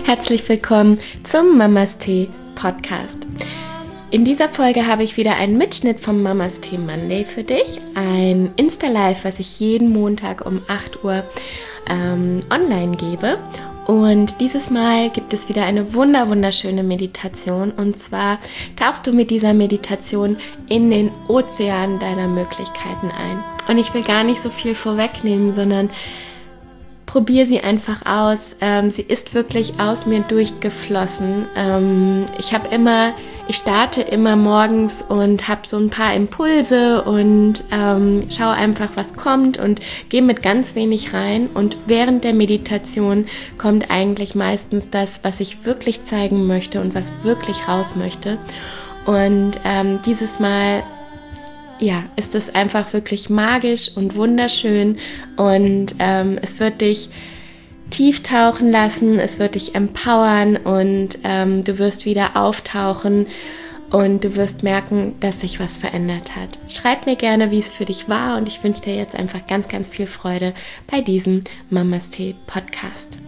Herzlich willkommen zum Mamas Tee Podcast. In dieser Folge habe ich wieder einen Mitschnitt vom Mamas Tee Monday für dich. Ein Insta-Live, was ich jeden Montag um 8 Uhr online gebe. Und dieses Mal gibt es wieder eine wunderschöne Meditation. Und zwar tauchst du mit dieser Meditation in den Ozean deiner Möglichkeiten ein. Und ich will gar nicht so viel vorwegnehmen, sondern probier sie einfach aus. Sie ist wirklich aus mir durchgeflossen. Ich starte immer morgens und habe so ein paar Impulse und schaue einfach, was kommt und gehe mit ganz wenig rein. Und während der Meditation kommt eigentlich meistens das, was ich wirklich zeigen möchte und was wirklich raus möchte. Und dieses Mal ist es einfach wirklich magisch und wunderschön und es wird dich tief tauchen lassen, es wird dich empowern und du wirst wieder auftauchen und du wirst merken, dass sich was verändert hat. Schreib mir gerne, wie es für dich war und ich wünsche dir jetzt einfach ganz, ganz viel Freude bei diesem Mamas Tee Podcast.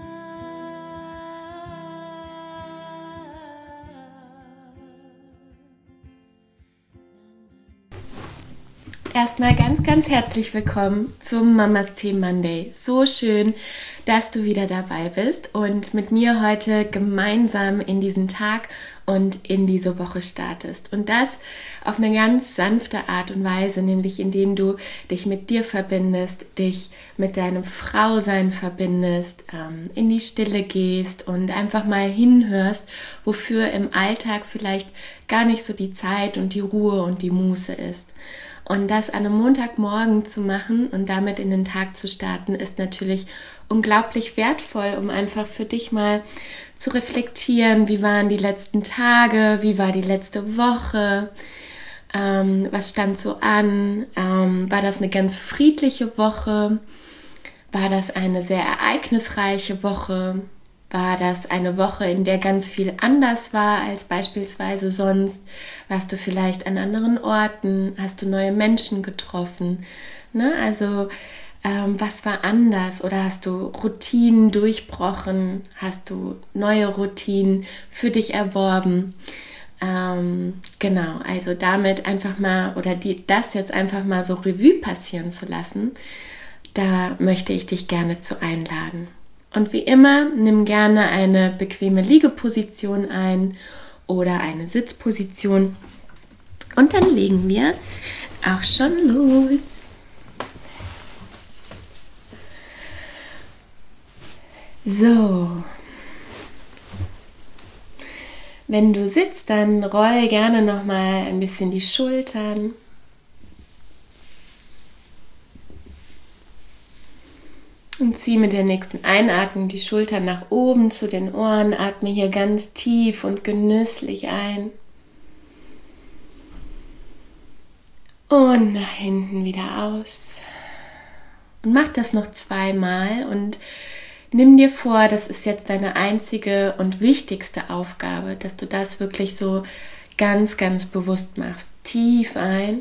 Erstmal ganz, ganz herzlich willkommen zum Mamas Tee Monday. So schön, dass du wieder dabei bist und mit mir heute gemeinsam in diesen Tag und in diese Woche startest. Und das auf eine ganz sanfte Art und Weise, nämlich indem du dich mit dir verbindest, dich mit deinem Frausein verbindest, in die Stille gehst und einfach mal hinhörst, wofür im Alltag vielleicht gar nicht so die Zeit und die Ruhe und die Muße ist. Und das an einem Montagmorgen zu machen und damit in den Tag zu starten, ist natürlich unglaublich wertvoll, um einfach für dich mal zu reflektieren, wie waren die letzten Tage, wie war die letzte Woche, was stand so an, war das eine ganz friedliche Woche, war das eine sehr ereignisreiche Woche, war das eine Woche, in der ganz viel anders war als beispielsweise sonst? Warst du vielleicht an anderen Orten? Hast du neue Menschen getroffen? Ne? Also was war anders? Oder hast du Routinen durchbrochen? Hast du neue Routinen für dich erworben? Genau, also damit einfach mal das jetzt einfach mal so Revue passieren zu lassen, da möchte ich dich gerne zu einladen. Und wie immer, nimm gerne eine bequeme Liegeposition ein oder eine Sitzposition. Und dann legen wir auch schon los. So. Wenn du sitzt, dann roll gerne nochmal ein bisschen die Schultern. Und zieh mit der nächsten Einatmung die Schultern nach oben zu den Ohren. Atme hier ganz tief und genüsslich ein. Und nach hinten wieder aus. Und mach das noch 2-mal und nimm dir vor, das ist jetzt deine einzige und wichtigste Aufgabe, dass du das wirklich so ganz, ganz bewusst machst. Tief ein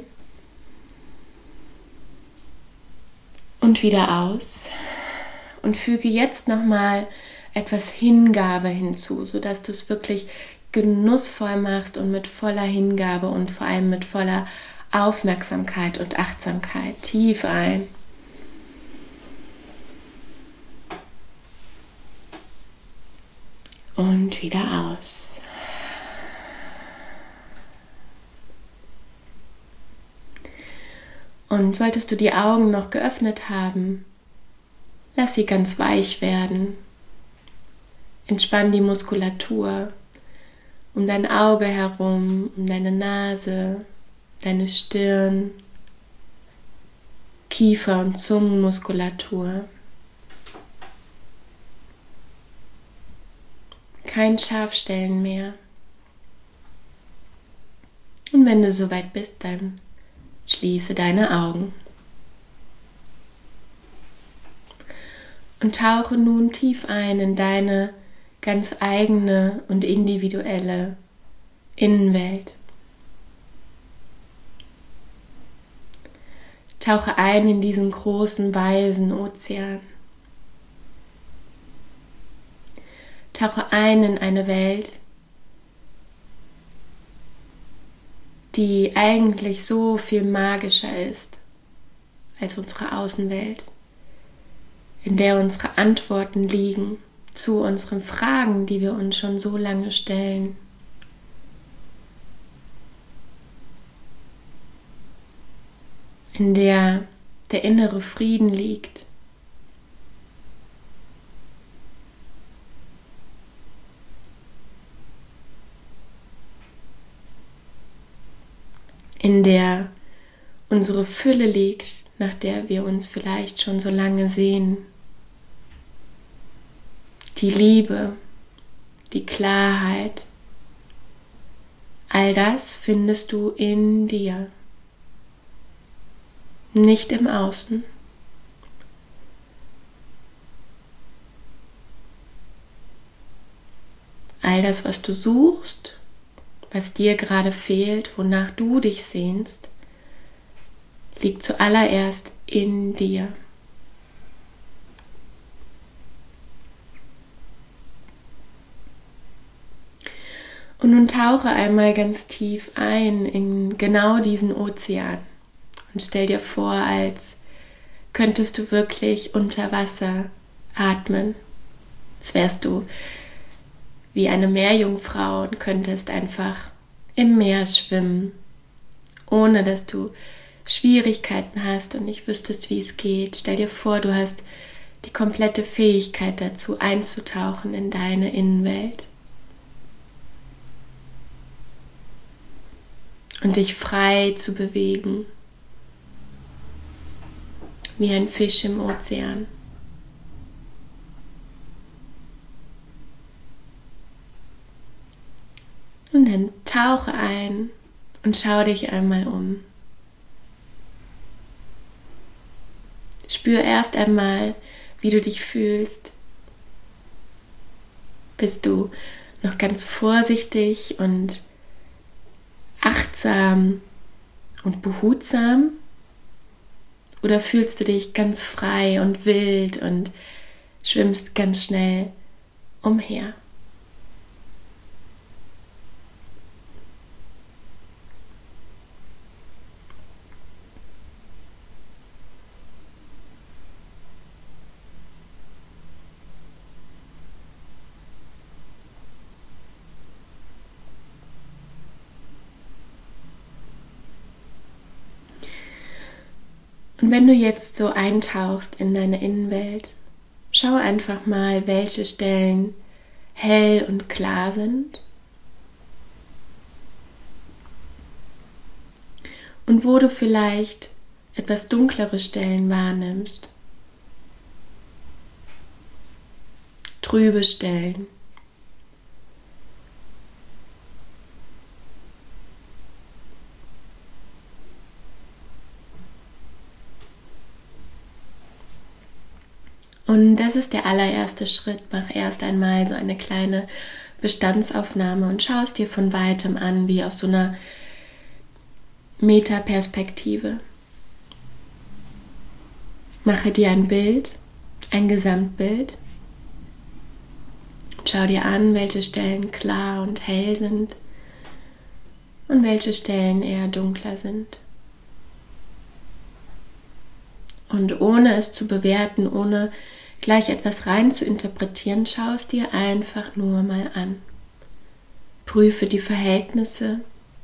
und wieder aus. Und füge jetzt nochmal etwas Hingabe hinzu, sodass du es wirklich genussvoll machst und mit voller Hingabe und vor allem mit voller Aufmerksamkeit und Achtsamkeit. Tief ein. Und wieder aus. Und solltest du die Augen noch geöffnet haben, lass sie ganz weich werden. Entspann die Muskulatur um dein Auge herum, um deine Nase, deine Stirn, Kiefer- und Zungenmuskulatur. Kein Scharfstellen mehr. Und wenn du soweit bist, dann schließe deine Augen. Und tauche nun tief ein in deine ganz eigene und individuelle Innenwelt. Tauche ein in diesen großen, weisen Ozean. Tauche ein in eine Welt, die eigentlich so viel magischer ist als unsere Außenwelt, in der unsere Antworten liegen zu unseren Fragen, die wir uns schon so lange stellen. In der der innere Frieden liegt. In der unsere Fülle liegt, nach der wir uns vielleicht schon so lange sehnen. Die Liebe, die Klarheit, all das findest du in dir, nicht im Außen. All das, was du suchst, was dir gerade fehlt, wonach du dich sehnst, liegt zuallererst in dir. Und nun tauche einmal ganz tief ein in genau diesen Ozean und stell dir vor, als könntest du wirklich unter Wasser atmen. Als wärst du wie eine Meerjungfrau und könntest einfach im Meer schwimmen, ohne dass du Schwierigkeiten hast und nicht wüsstest, wie es geht. Stell dir vor, du hast die komplette Fähigkeit dazu, einzutauchen in deine Innenwelt und dich frei zu bewegen, wie ein Fisch im Ozean. Und dann tauche ein und schau dich einmal um. Spür erst einmal, wie du dich fühlst. Bist du noch ganz vorsichtig und achtsam und behutsam? Oder fühlst du dich ganz frei und wild und schwimmst ganz schnell umher? Und wenn du jetzt so eintauchst in deine Innenwelt, schau einfach mal, welche Stellen hell und klar sind und wo du vielleicht etwas dunklere Stellen wahrnimmst, trübe Stellen. Und das ist der allererste Schritt. Mach erst einmal so eine kleine Bestandsaufnahme und schau es dir von weitem an, wie aus so einer Metaperspektive. Mache dir ein Bild, ein Gesamtbild. Schau dir an, welche Stellen klar und hell sind und welche Stellen eher dunkler sind. Und ohne es zu bewerten, ohne gleich etwas rein zu interpretieren, schau es dir einfach nur mal an. Prüfe die Verhältnisse.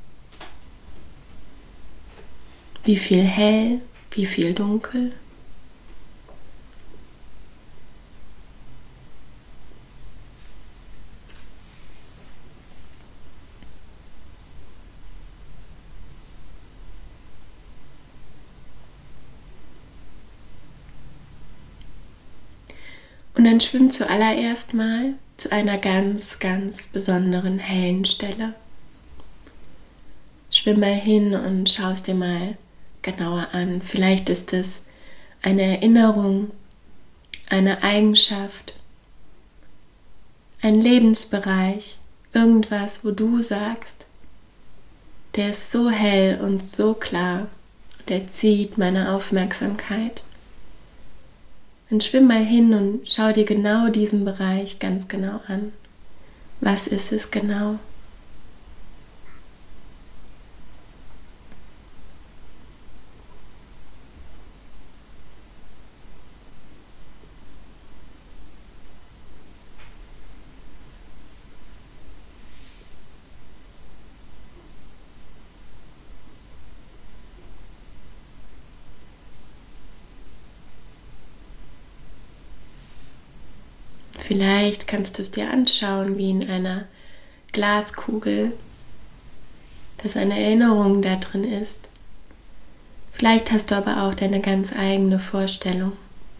Wie viel hell, wie viel dunkel. Und dann schwimm zuallererst mal zu einer ganz, ganz besonderen hellen Stelle. Schwimm mal hin und schau es dir mal genauer an. Vielleicht ist es eine Erinnerung, eine Eigenschaft, ein Lebensbereich, irgendwas, wo du sagst, der ist so hell und so klar, der zieht meine Aufmerksamkeit. Dann schwimm mal hin und schau dir genau diesen Bereich ganz genau an. Was ist es genau? Vielleicht kannst du es dir anschauen wie in einer Glaskugel, dass eine Erinnerung da drin ist. Vielleicht hast du aber auch deine ganz eigene Vorstellung.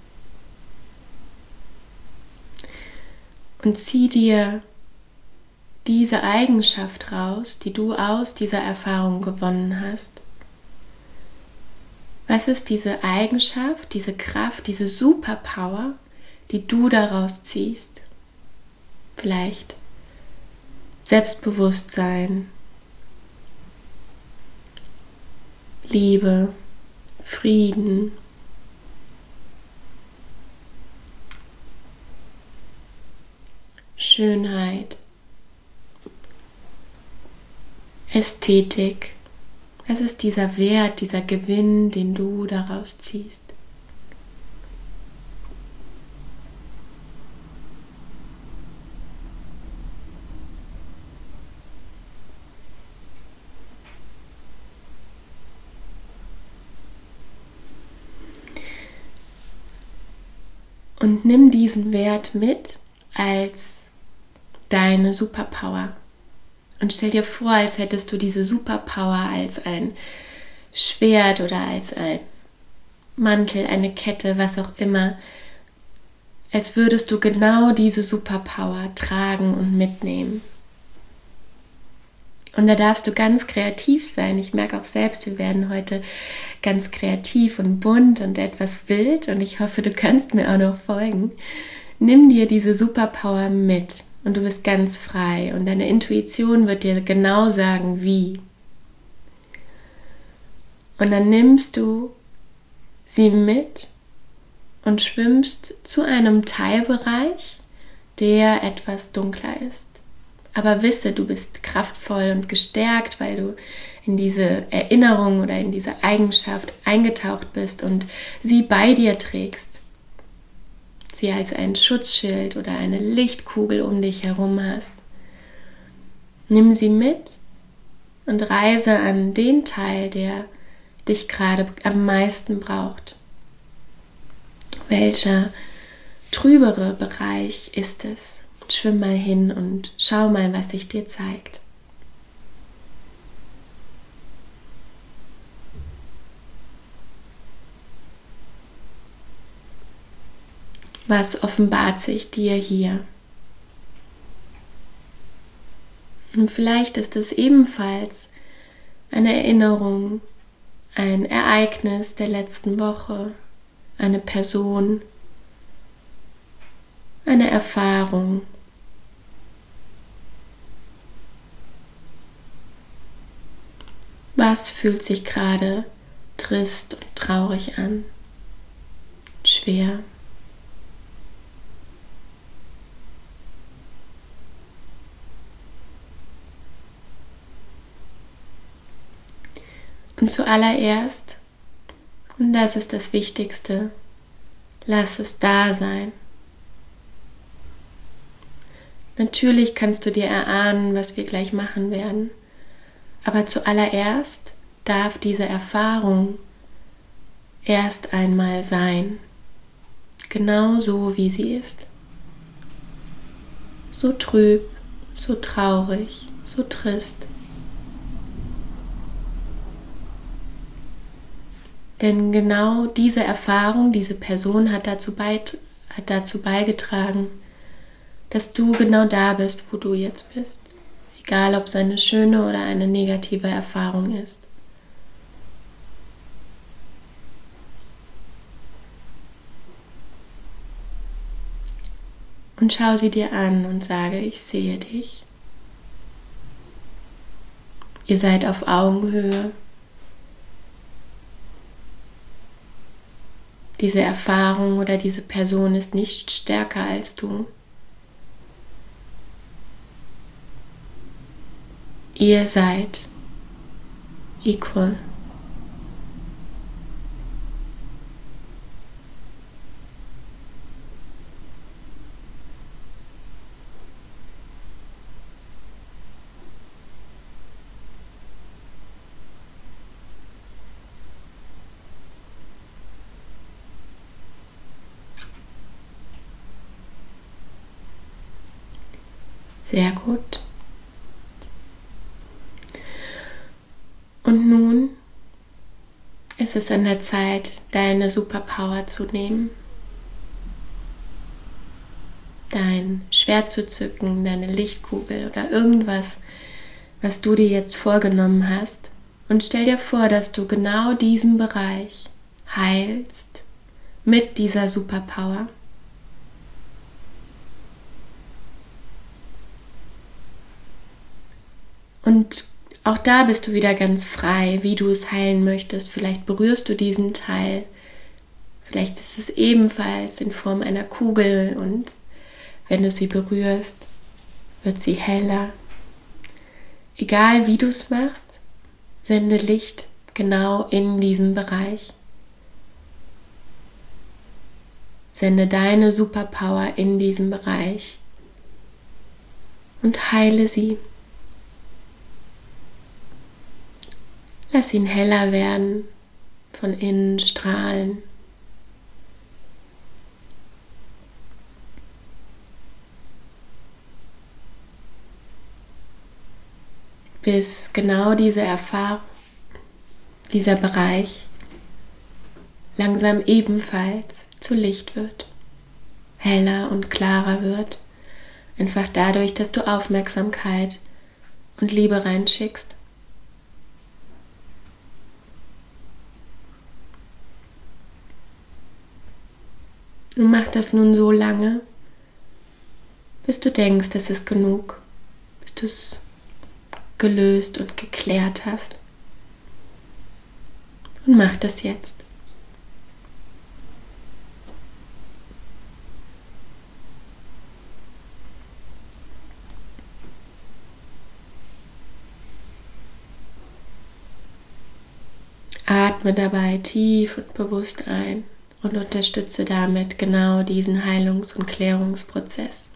Und zieh dir diese Eigenschaft raus, die du aus dieser Erfahrung gewonnen hast. Was ist diese Eigenschaft, diese Kraft, diese Superpower, die du daraus ziehst? Vielleicht Selbstbewusstsein, Liebe, Frieden, Schönheit, Ästhetik. Was ist dieser Wert, dieser Gewinn, den du daraus ziehst? Und nimm diesen Wert mit als deine Superpower. Und stell dir vor, als hättest du diese Superpower als ein Schwert oder als ein Mantel, eine Kette, was auch immer. Als würdest du genau diese Superpower tragen und mitnehmen. Und da darfst du ganz kreativ sein. Ich merke auch selbst, wir werden heute ganz kreativ und bunt und etwas wild. Und ich hoffe, du kannst mir auch noch folgen. Nimm dir diese Superpower mit und du bist ganz frei. Und deine Intuition wird dir genau sagen, wie. Und dann nimmst du sie mit und schwimmst zu einem Teilbereich, der etwas dunkler ist. Aber wisse, du bist kraftvoll und gestärkt, weil du in diese Erinnerung oder in diese Eigenschaft eingetaucht bist und sie bei dir trägst. Sie als ein Schutzschild oder eine Lichtkugel um dich herum hast. Nimm sie mit und reise an den Teil, der dich gerade am meisten braucht. Welcher trübere Bereich ist es? Schwimm mal hin und schau mal, was sich dir zeigt. Was offenbart sich dir hier? Und vielleicht ist es ebenfalls eine Erinnerung, ein Ereignis der letzten Woche, eine Person, eine Erfahrung. Was fühlt sich gerade trist und traurig an? Schwer. Und zuallererst, und das ist das Wichtigste, lass es da sein. Natürlich kannst du dir erahnen, was wir gleich machen werden. Aber zuallererst darf diese Erfahrung erst einmal sein. Genau so, wie sie ist. So trüb, so traurig, so trist. Denn genau diese Erfahrung, diese Person hat dazu beigetragen, dass du genau da bist, wo du jetzt bist. Egal, ob es eine schöne oder eine negative Erfahrung ist. Und schau sie dir an und sage, ich sehe dich. Ihr seid auf Augenhöhe. Diese Erfahrung oder diese Person ist nicht stärker als du. Ihr seid equal. Sehr gut. Und nun ist es an der Zeit, deine Superpower zu nehmen. Dein Schwert zu zücken, deine Lichtkugel oder irgendwas, was du dir jetzt vorgenommen hast. Und stell dir vor, dass du genau diesen Bereich heilst mit dieser Superpower. Und auch da bist du wieder ganz frei, wie du es heilen möchtest. Vielleicht berührst du diesen Teil. Vielleicht ist es ebenfalls in Form einer Kugel und wenn du sie berührst, wird sie heller. Egal wie du es machst, sende Licht genau in diesen Bereich. Sende deine Superpower in diesen Bereich und heile sie. Lass ihn heller werden, von innen strahlen. Bis genau diese Erfahrung, dieser Bereich langsam ebenfalls zu Licht wird, heller und klarer wird, einfach dadurch, dass du Aufmerksamkeit und Liebe reinschickst. Und mach das nun so lange, bis du denkst, es ist genug, bis du es gelöst und geklärt hast. Und mach das jetzt. Atme dabei tief und bewusst ein und unterstütze damit genau diesen Heilungs- und Klärungsprozess.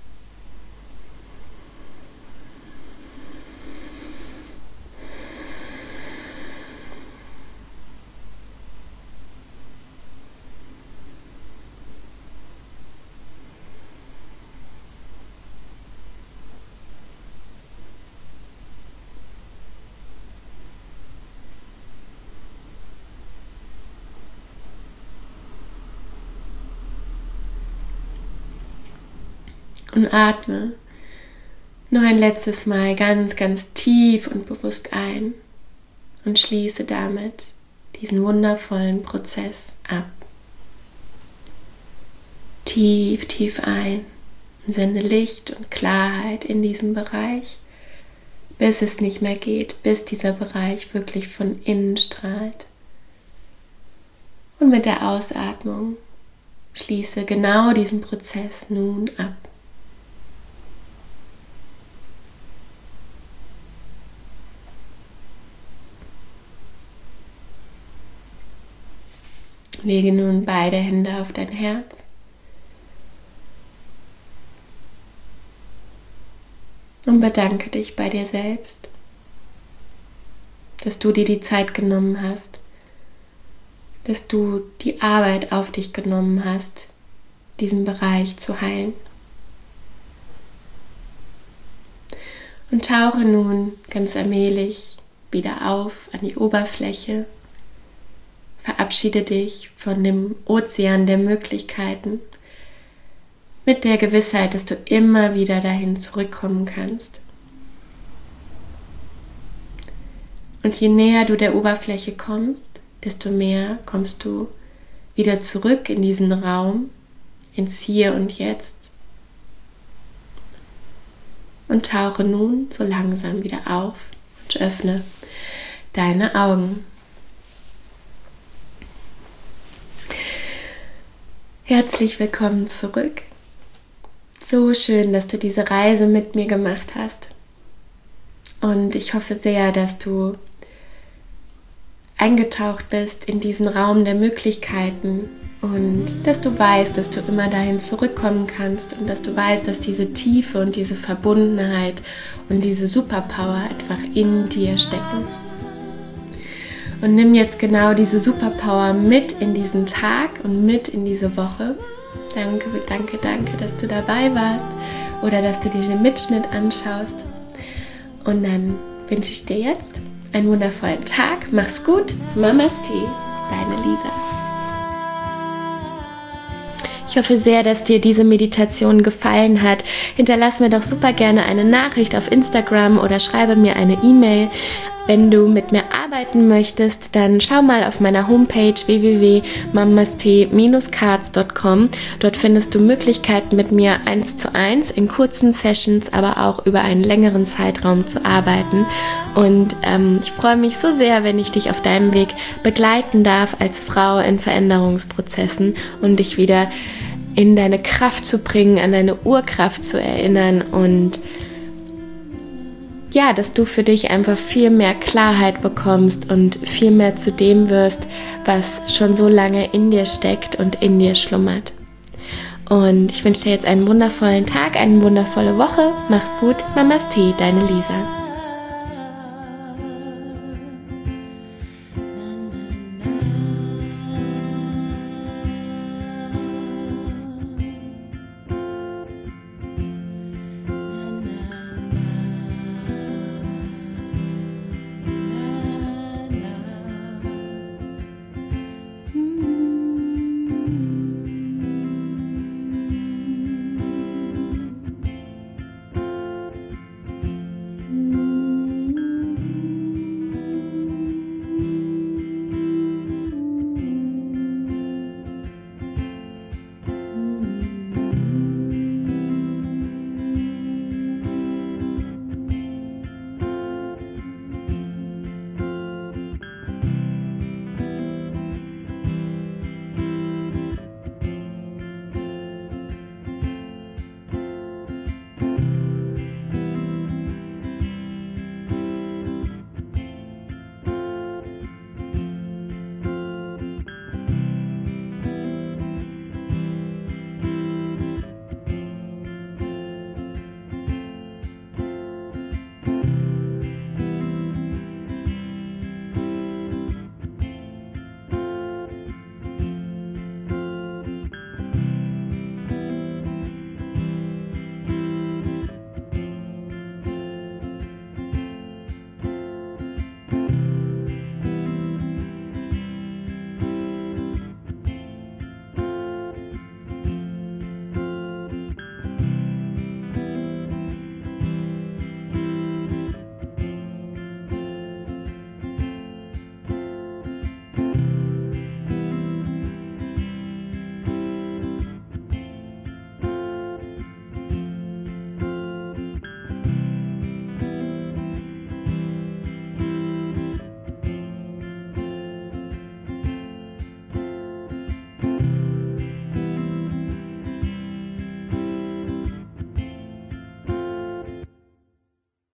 Und atme noch ein letztes Mal ganz, ganz tief und bewusst ein und schließe damit diesen wundervollen Prozess ab. Tief, tief ein und sende Licht und Klarheit in diesem Bereich, bis es nicht mehr geht, bis dieser Bereich wirklich von innen strahlt. Und mit der Ausatmung schließe genau diesen Prozess nun ab. Lege nun beide Hände auf dein Herz und bedanke dich bei dir selbst, dass du dir die Zeit genommen hast, dass du die Arbeit auf dich genommen hast, diesen Bereich zu heilen. Und tauche nun ganz allmählich wieder auf an die Oberfläche. Verabschiede dich von dem Ozean der Möglichkeiten mit der Gewissheit, dass du immer wieder dahin zurückkommen kannst. Und je näher du der Oberfläche kommst, desto mehr kommst du wieder zurück in diesen Raum, ins Hier und Jetzt. Und tauche nun so langsam wieder auf und öffne deine Augen. Herzlich willkommen zurück. So schön, dass du diese Reise mit mir gemacht hast. Und ich hoffe sehr, dass du eingetaucht bist in diesen Raum der Möglichkeiten und dass du weißt, dass du immer dahin zurückkommen kannst und dass du weißt, dass diese Tiefe und diese Verbundenheit und diese Superpower einfach in dir stecken. Und nimm jetzt genau diese Superpower mit in diesen Tag und mit in diese Woche. Danke, danke, danke, dass du dabei warst oder dass du dir den Mitschnitt anschaust. Und dann wünsche ich dir jetzt einen wundervollen Tag. Mach's gut. Mamas Tee, deine Lisa. Ich hoffe sehr, dass dir diese Meditation gefallen hat. Hinterlass mir doch super gerne eine Nachricht auf Instagram oder schreibe mir eine E-Mail. Wenn du mit mir arbeiten möchtest, dann schau mal auf meiner Homepage www.mamast-cards.com. Dort findest du Möglichkeiten, mit mir 1:1 in kurzen Sessions, aber auch über einen längeren Zeitraum zu arbeiten. Und ich freue mich so sehr, wenn ich dich auf deinem Weg begleiten darf als Frau in Veränderungsprozessen und dich wieder in deine Kraft zu bringen, an deine Urkraft zu erinnern und ja, dass du für dich einfach viel mehr Klarheit bekommst und viel mehr zu dem wirst, was schon so lange in dir steckt und in dir schlummert. Und ich wünsche dir jetzt einen wundervollen Tag, eine wundervolle Woche. Mach's gut, Mamas Tee, deine Lisa.